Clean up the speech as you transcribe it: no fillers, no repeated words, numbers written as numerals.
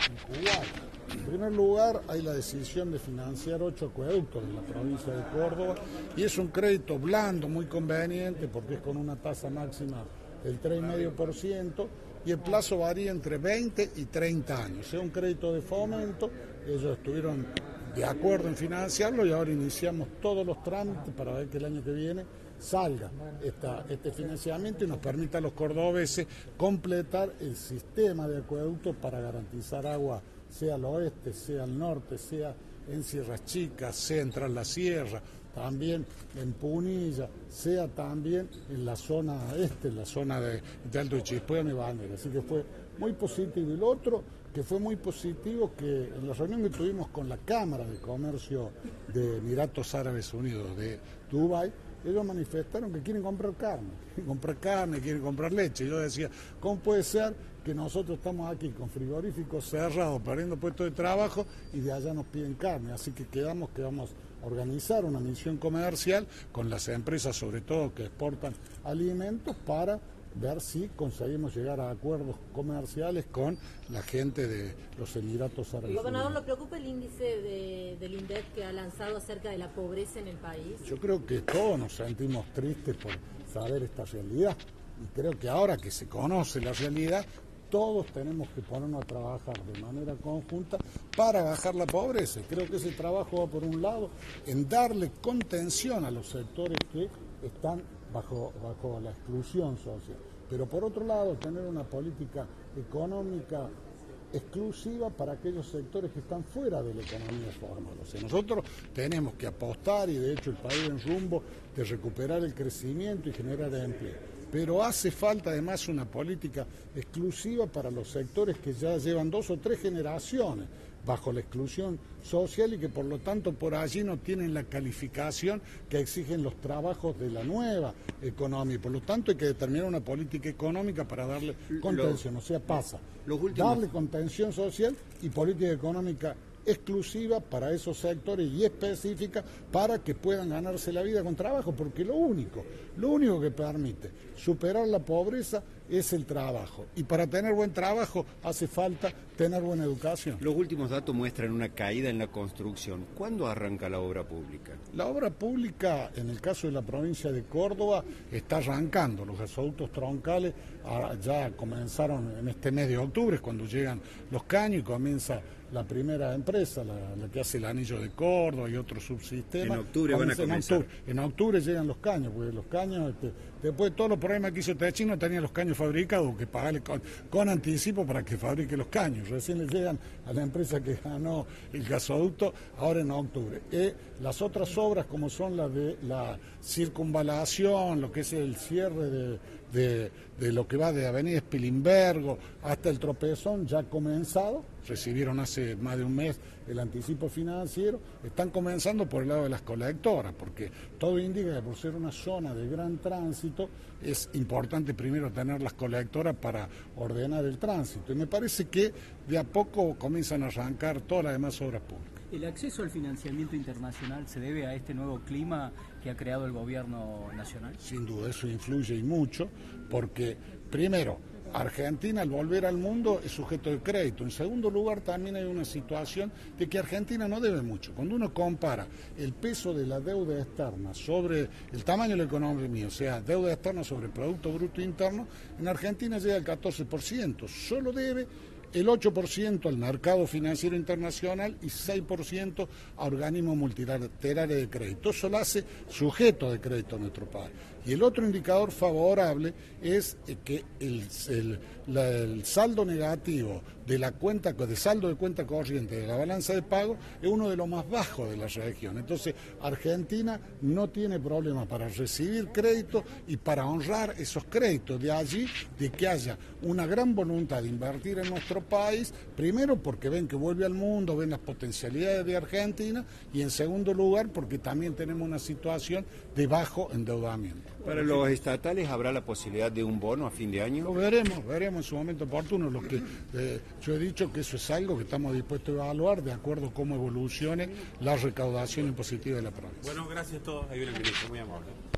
en Kuwait. En primer lugar, hay la decisión de financiar 8 acueductos de la provincia de Córdoba y es un crédito blando, muy conveniente, porque es con una tasa máxima del 3,5% y el plazo varía entre 20 y 30 años. Es un crédito de fomento, ellos estuvieron de acuerdo en financiarlo y ahora iniciamos todos los trámites para ver que el año que viene salga este financiamiento y nos permita a los cordobeses completar el sistema de acueductos para garantizar agua, sea al oeste, sea al norte, sea en Sierras Chicas, sea en Tras la Sierra, también en Punilla, sea también en la zona este, en la zona de Alto de Chispuano y Bandera. Así que fue muy positivo. Y lo otro que fue muy positivo, que en la reunión que tuvimos con la Cámara de Comercio de Emiratos Árabes Unidos de Dubái, ellos manifestaron que quieren comprar carne, quieren comprar leche. Yo decía, ¿cómo puede ser que nosotros estamos aquí con frigoríficos cerrados, perdiendo puestos de trabajo y de allá nos piden carne? Así que quedamos que vamos a organizar una misión comercial con las empresas, sobre todo que exportan alimentos, para ver si conseguimos llegar a acuerdos comerciales con la gente de los Emiratos Árabes Unidos. Gobernador, ¿lo preocupa el índice del INDEC que ha lanzado acerca de la pobreza en el país? Yo creo que todos nos sentimos tristes por saber esta realidad y creo que ahora que se conoce la realidad, todos tenemos que ponernos a trabajar de manera conjunta para bajar la pobreza. Creo que ese trabajo va por un lado en darle contención a los sectores que están bajo la exclusión social, pero por otro lado tener una política económica exclusiva para aquellos sectores que están fuera de la economía formal. O sea, nosotros tenemos que apostar, y de hecho el país en rumbo de recuperar el crecimiento y generar empleo. Pero hace falta además una política exclusiva para los sectores que ya llevan 2 o 3 generaciones bajo la exclusión social y que por lo tanto por allí no tienen la calificación que exigen los trabajos de la nueva economía. Y por lo tanto hay que determinar una política económica para darle contención, darle contención social y política económica exclusiva para esos sectores y específica para que puedan ganarse la vida con trabajo, porque lo único que permite superar la pobreza es el trabajo, y para tener buen trabajo hace falta tener buena educación. Los últimos datos muestran una caída en la construcción. ¿Cuándo arranca la obra pública? La obra pública, en el caso de la provincia de Córdoba, está arrancando. Los gasoductos troncales ya comenzaron en este mes de octubre, cuando llegan los caños y comienza la primera empresa, la que hace el anillo de Córdoba y otros subsistemas. En octubre van a comenzar. En octubre llegan los caños, porque los caños, después de todos los problemas que hizo Techino, tenía los caños fabricados, que pagarle con anticipo para que fabrique los caños. Recién le llegan a la empresa que ganó el gasoducto ahora en octubre. Las otras obras, como son las de la circunvalación, lo que es el cierre de lo que va de Avenida Spilimbergo hasta el Tropezón, ya ha comenzado. Recibieron hace más de un mes el anticipo financiero, están comenzando por el lado de las colectoras, porque todo indica que por ser una zona de gran tránsito es importante primero tener las colectoras para ordenar el tránsito, y me parece que de a poco comienzan a arrancar todas las demás obras públicas. ¿El acceso al financiamiento internacional se debe a este nuevo clima que ha creado el gobierno nacional? Sin duda, eso influye y mucho, porque primero, Argentina, al volver al mundo, es sujeto de crédito. En segundo lugar, también hay una situación de que Argentina no debe mucho. Cuando uno compara el peso de la deuda externa sobre el tamaño de la economía, o sea, deuda externa sobre el Producto Bruto Interno, en Argentina llega al 14%. Solo debe el 8% al mercado financiero internacional y 6% a organismos multilaterales de crédito. Eso lo hace sujeto de crédito a nuestro país. Y el otro indicador favorable es que el saldo negativo de la cuenta, de saldo de cuenta corriente de la balanza de pago, es uno de los más bajos de la región. Entonces, Argentina no tiene problema para recibir crédito y para honrar esos créditos. De allí de que haya una gran voluntad de invertir en nuestro país, primero porque ven que vuelve al mundo, ven las potencialidades de Argentina, y en segundo lugar porque también tenemos una situación de bajo endeudamiento. ¿Para los estatales habrá la posibilidad de un bono a fin de año? Lo veremos en su momento oportuno. Yo he dicho que eso es algo que estamos dispuestos a evaluar de acuerdo a cómo evolucione la recaudación impositiva de la provincia. Bueno, gracias a todos. Ahí viene el ministro, muy amable.